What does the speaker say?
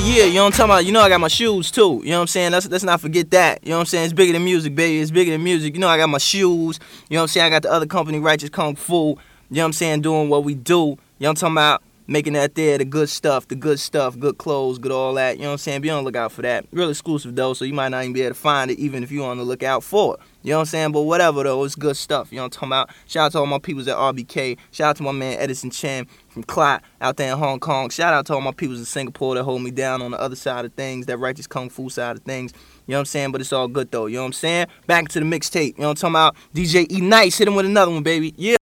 you know what I'm talking about? You know I got my shoes too. You know what I'm saying? Let's not forget that. You know what I'm saying? It's bigger than music, baby. It's bigger than music. You know I got my shoes. You know what I'm saying? I got the other company, Righteous Kung Fu. You know what I'm saying? Doing what we do. You know what I'm talking about? Making that there, the good stuff, good clothes, good all that. You know what I'm saying? Be on the lookout for that. Real exclusive though, so you might not even be able to find it even if you're on the lookout for it. You know what I'm saying? But whatever though, it's good stuff. You know what I'm talking about? Shout out to all my peoples at RBK. Shout out to my man Edison Chen from Clot out there in Hong Kong. Shout out to all my peoples in Singapore that hold me down on the other side of things, that Righteous Kung Fu side of things. You know what I'm saying? But it's all good though. You know what I'm saying? Back to the mixtape. You know what I'm talking about? DJ E Nice, hit him with another one, baby. Yeah.